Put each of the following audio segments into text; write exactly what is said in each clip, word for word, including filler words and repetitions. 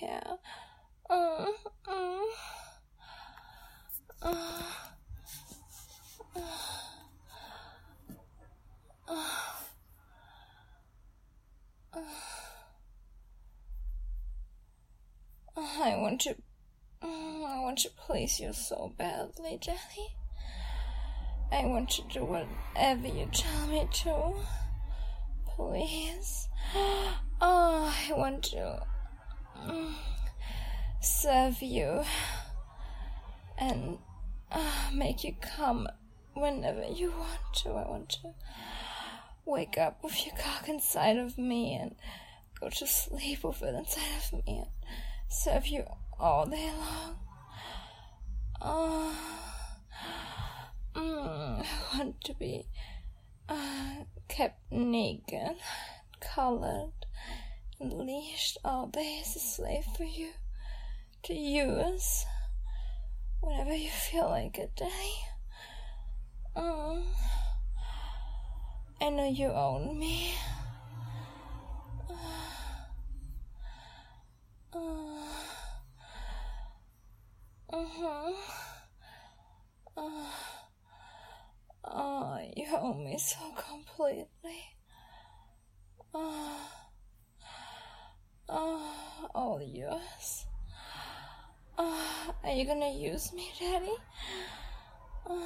hair. Uh, uh, uh, uh, uh, uh. I want to, I want to please you so badly, Daddy. I want to do whatever you tell me to. Please. Oh, I want to mm, serve you and uh, make you come whenever you want to. I want to wake up with your cock inside of me and go to sleep with it inside of me and serve you all day long. Oh, mm, I want to be uh, kept naked, collared, and leashed all day as a slave for you to use whenever you feel like it, Daddy. Mm. I know you own me. Uh, uh-huh. Uh, oh, you own me so completely. Uh, uh, all yours. Uh, are you gonna use me, Daddy? Uh,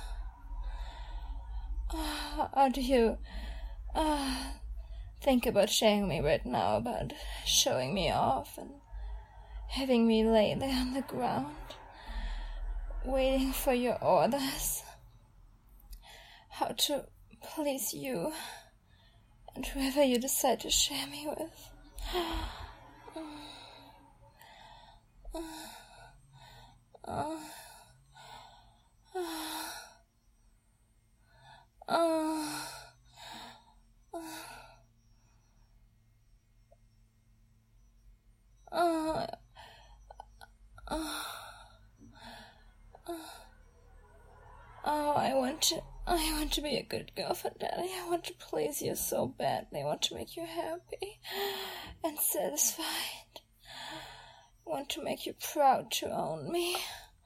uh, or do you uh, think about sharing me right now, about showing me off and having me lay there on the ground, waiting for your orders? How to please you and whoever you decide to share me with. Uh, uh, uh, uh, uh, uh, oh, I want to, I want to be a good girl for Daddy. I want to please you so badly. I want to make you happy and satisfied. I want to make you proud to own me.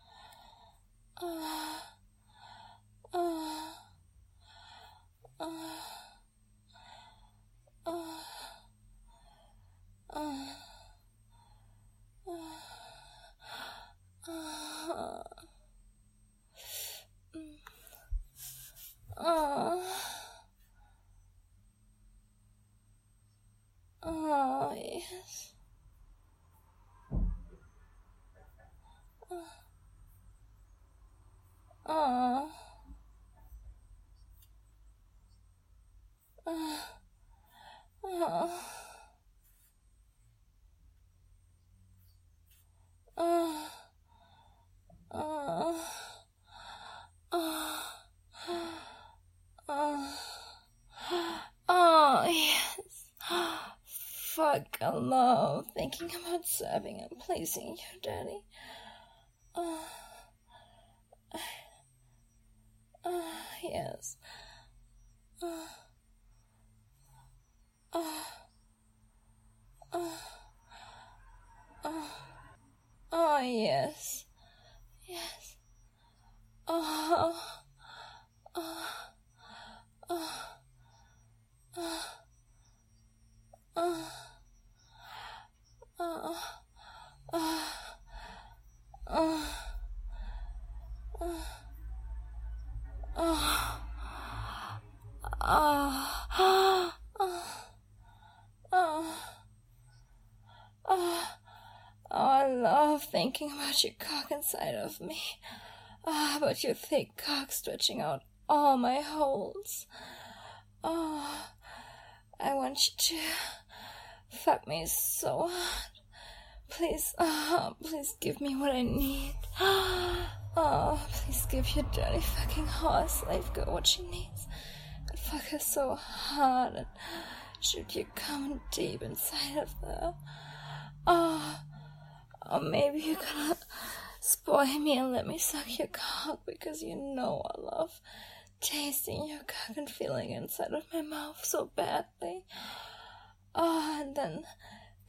Uh, uh, uh, uh, uh, uh, uh, uh, oh, yes. Uh, uh, uh, uh, uh, uh, uh, oh, yes. Fuck, I love thinking about serving and pleasing you, Daddy. Uh, uh, yes. Uh, uh, uh, uh, oh, yes. Yes. Oh, oh, oh, oh, oh, oh, oh, oh, oh, oh, oh, oh, I love thinking about your cock inside of me. Ah, oh, about your thick cock stretching out all my holes. Oh, I want you to fuck me so hard. Please, oh, please give me what I need. Oh, please give your dirty fucking whore slave girl what she needs. And fuck her so hard and shoot you coming deep inside of her. Oh, or maybe you're gonna spoil me and let me suck your cock because you know I love tasting your cock and feeling it inside of my mouth so badly. Oh, and then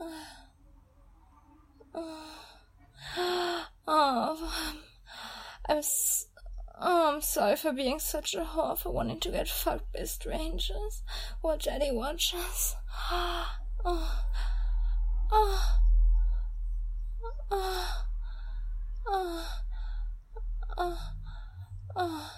Oh, I'm, s- oh, I'm sorry for being such a whore, for wanting to get fucked by strangers while Daddy watches. Oh, oh, oh, oh, oh, oh, oh,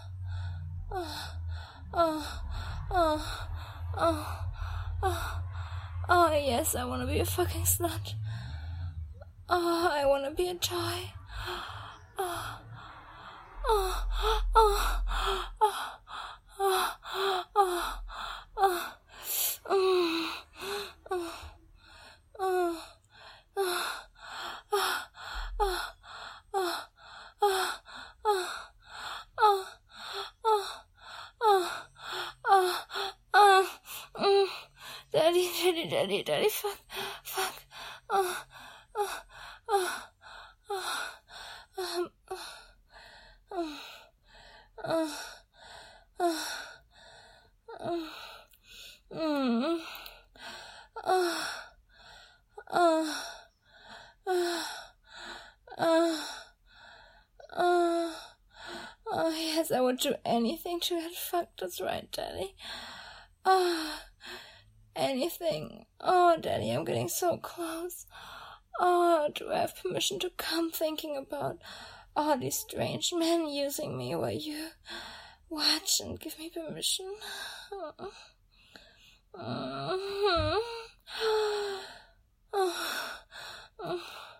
oh, oh, oh, oh, oh, yes, I want to be a fucking slut. Oh, I want to be a toy. Oh, oh, oh, oh, oh, oh, oh, oh, mm, oh, oh, Daddy, daddy, daddy, daddy, fuck, fuck, oh, oh, oh, oh, um, oh, oh, oh, oh, mm, oh, oh, oh, oh, oh, oh, yes, I would do anything to get fucked, that's right, Daddy. Oh, anything. Oh, Daddy, I'm getting so close. Oh, do I have permission to come, thinking about all these strange men using me while you watch and give me permission? Oh. Oh. Oh. Oh.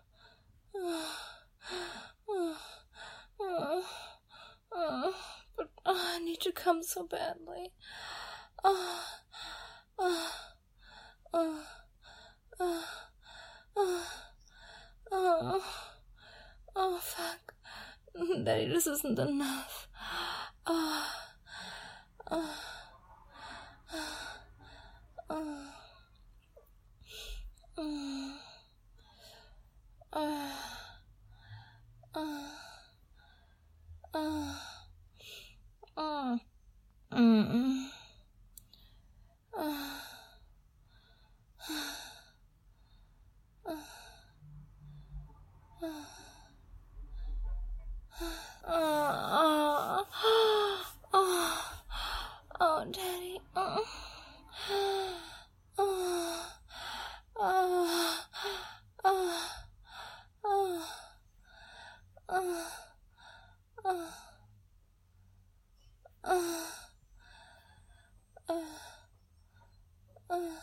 Oh. Oh. Oh. But oh, I need to come so badly. Oh. Oh. Oh. Oh. Oh. Oh. Oh, fuck. Daddy, this isn't enough. Oh. Oh. Oh. Oh. Oh. Oh. Oh. Oh. Mm-mm. Oh. Oh, oh, oh, oh, Daddy. Oh, oh, oh, oh, oh, oh, oh, oh, oh,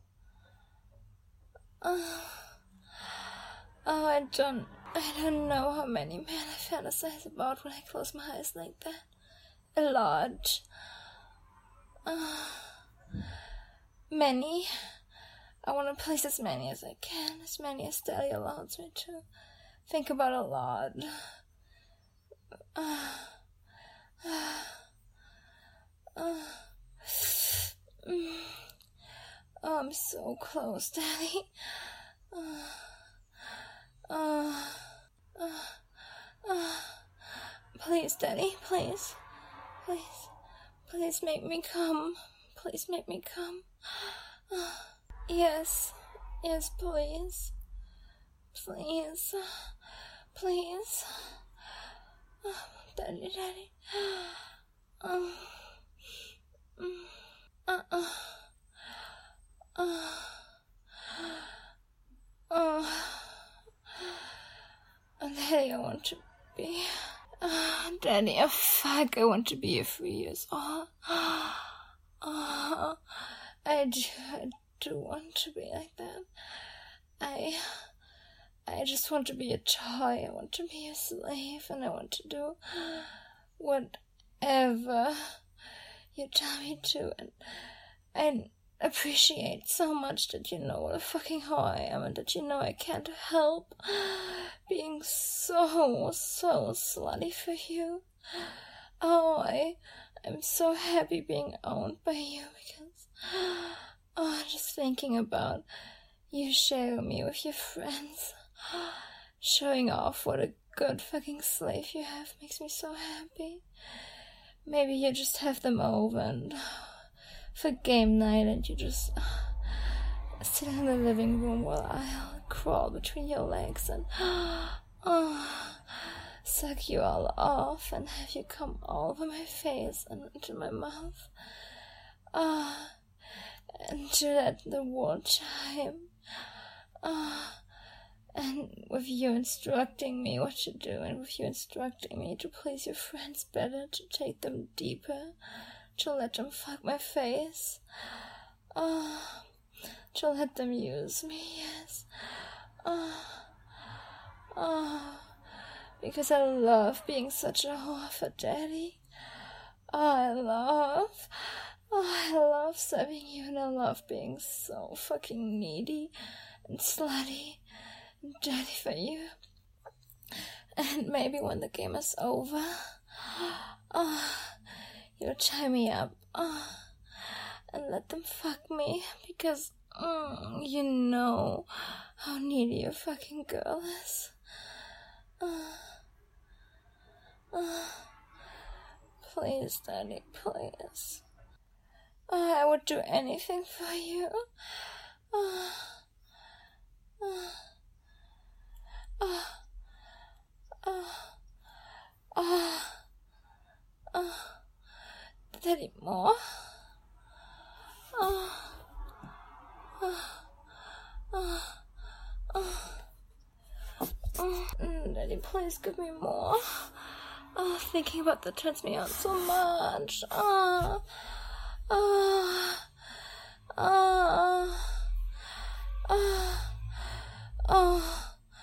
oh, oh, I don't, I don't know how many men I fantasize about when I close my eyes like that. A lot. Uh, many. I want to place as many as I can, as many as Daddy allows me to. Think about a lot. Uh, uh, uh, mm. Oh, I'm so close, Daddy. Uh, uh, uh, uh, please, Daddy, please. Please, please make me come. Please make me come. Uh, yes, yes, please. Please, please. Uh, Daddy, Daddy. Um, uh, uh, uh, uh, Daddy, I want to be. Uh, Daddy, oh fuck, I want to be a three years old. Oh, I do, I do want to be like that. I, I just want to be a toy. I want to be a slave, and I want to do whatever you tell me to. And I appreciate so much that you know what a fucking whore I am, and that you know I can't help being so, so slutty for you. Oh, I, I'm so happy being owned by you, because, oh, just thinking about you sharing me with your friends, showing off what a good fucking slave you have makes me so happy. Maybe you just have them over and for game night, and you just sit in the living room while I'll crawl between your legs and oh, suck you all off and have you come all over my face and into my mouth. Ah, and to let the war chime. Ah, and with you instructing me what to do, and with you instructing me to please your friends better, to take them deeper, to let them fuck my face. Ah, to let them use me, yes. Ah, ah, because I love being such a whore for daddy. Oh, I love, oh, I love serving you, and I love being so fucking needy and slutty and dirty for you. And maybe when the game is over, oh, you'll tie me up, oh, and let them fuck me, because mm, you know how needy your fucking girl is. Uh, uh, please, Daddy, please. Uh, I would do anything for you. Uh, uh, uh, uh, uh, uh, Daddy, more? Uh, uh, uh, uh, uh, Daddy, please give me more. Oh, thinking about that turns me on so much. Ah, ah, ah, ah, ah,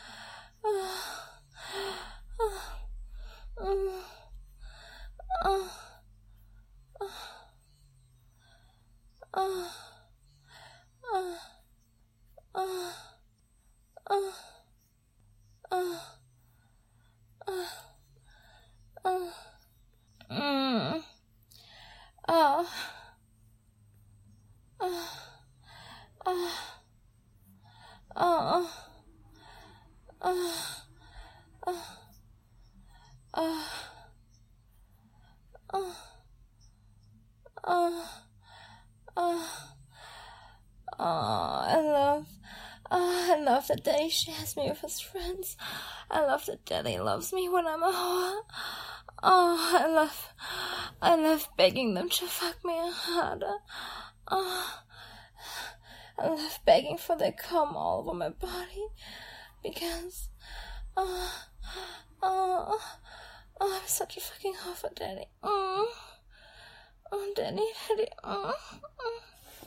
I love, oh, I love that Daddy shares me with his friends. I love that Daddy loves me when I'm a whore. Oh, I love, I love begging them to fuck me harder. Oh, I love begging for their cum all over my body, because, oh, oh, oh, I'm such a fucking whore for Daddy. Mm. Oh, Daddy, Daddy, mm. Mm.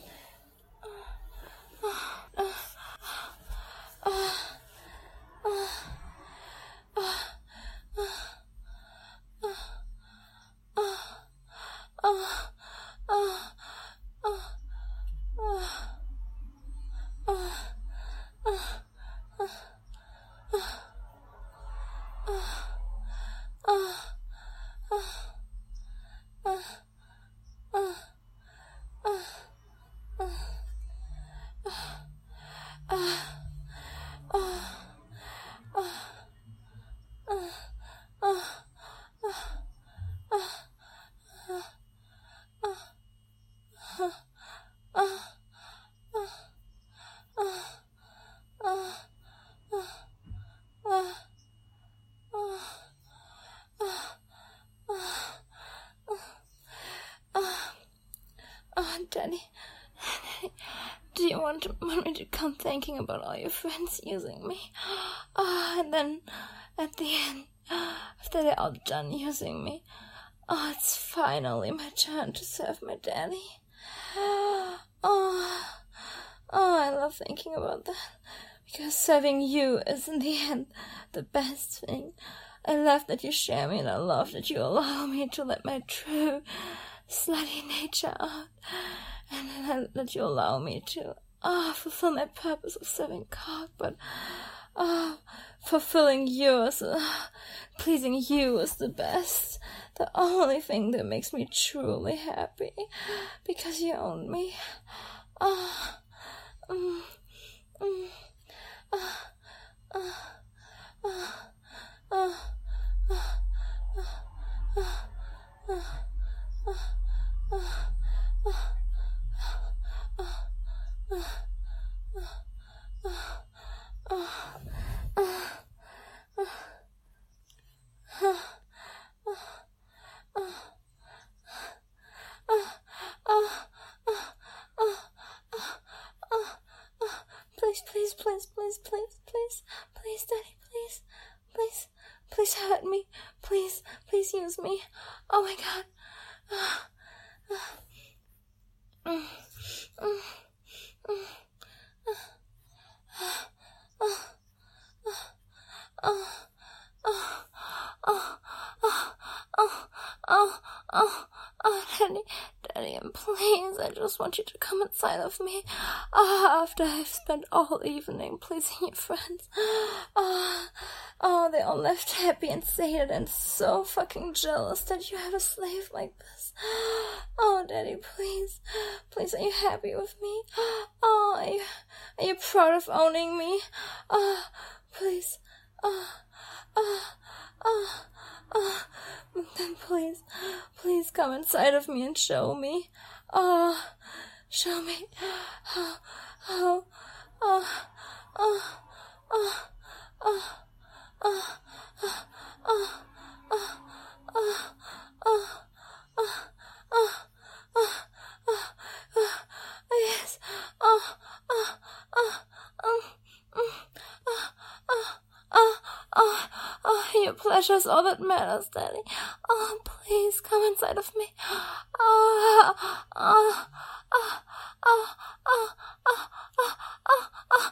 Daddy, do you want, to, want me to come thinking about all your friends using me? Oh, and then, at the end, after they're all done using me, oh, it's finally my turn to serve my daddy. Oh, oh, I love thinking about that, because serving you is in the end the best thing. I love that you share me, and I love that you allow me to let my true slutty nature out, and then that you allow me to ah oh, fulfill my purpose of serving cock, but ah oh, fulfilling yours, uh, pleasing you is the best, the only thing that makes me truly happy, because you own me. Ah, oh, mm, mm, ah, ah, ah, ah, ah, ah, ah, ah. please, I just want you to come inside of me. Ah, after I've spent all evening pleasing your friends. Ah, oh, they all left happy and sated and so fucking jealous that you have a slave like this. Oh, Daddy, please, please, are you happy with me? Oh, are you, are you proud of owning me? Ah, please, ah, ah, ah, ah. Then please, please come inside of me and show me. Ah, show me how, how, ah, ah, ah, ah, ah, ah, ah, ah, ah, ah, ah, ah, ah, ah, ah, yes, ah, ah, ah, um, um, ah, ah, ah, ah, ah, your pleasure's all that matters, Daddy. Oh, please, come inside of me. Ah, ah, ah, ah, ah, ah, ah, ah, ah,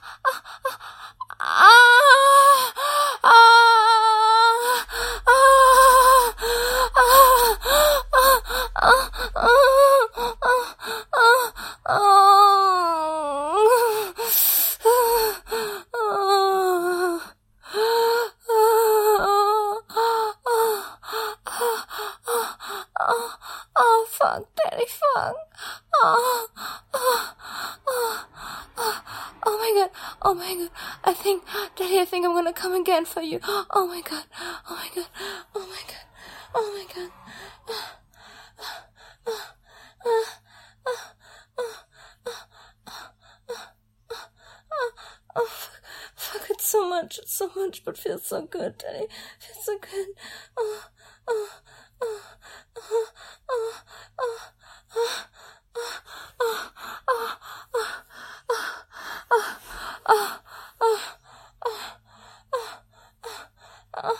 oh, fuck, Daddy, fuck. Oh, oh, oh, oh, oh my god, oh my god. I think, Daddy, I think I'm gonna come again for you. Oh my god, oh my god, oh my god, oh my god. Oh, fuck, fuck, it's so much, it's so much, but feels so good, Daddy. Feels so good. Oh, oh, oh, oh, oh, oh, oh, oh, oh, oh, oh, oh, oh,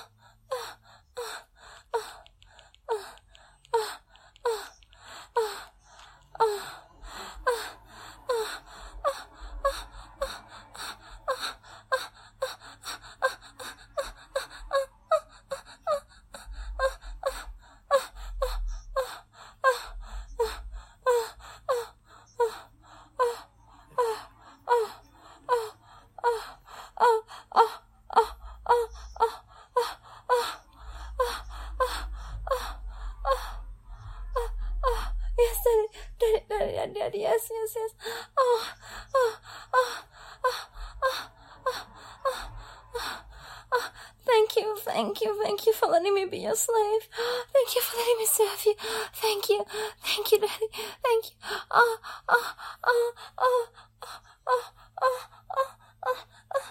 yes, Daddy, Daddy, Daddy, Daddy, yes, yes, yes. Oh, oh, oh, oh, oh, oh, oh, oh. Thank you, thank you, thank you for letting me be your slave. Thank you for letting me serve you. Thank you, thank you, Daddy, thank you. Oh, oh, oh, oh, oh, oh, oh, oh, oh, oh.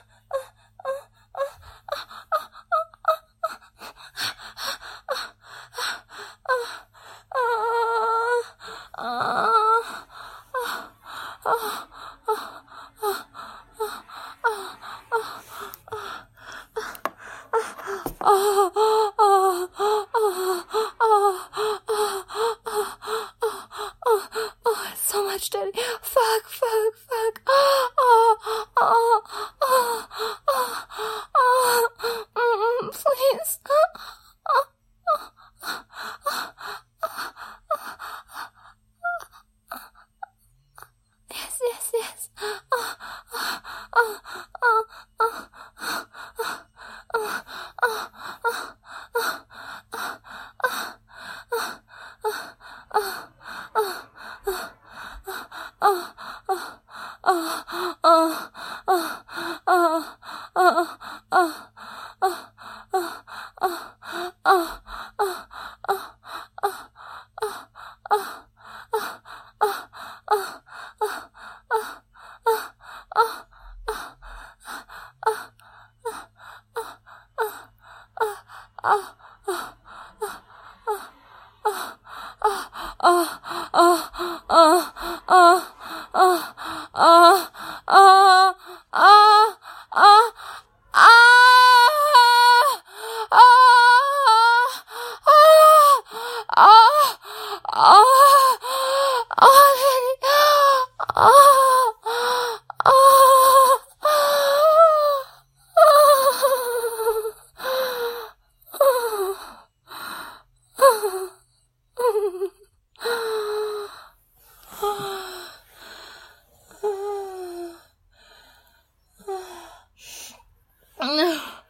So much, Daddy. Fuck, fuck, fuck. Oh, oh, oh, oh, oh, oh, mm, please. Oh, oh, oh, yes, yes, yes. Oh, oh, oh, oh, oh, oh, oh, oh, oh. No.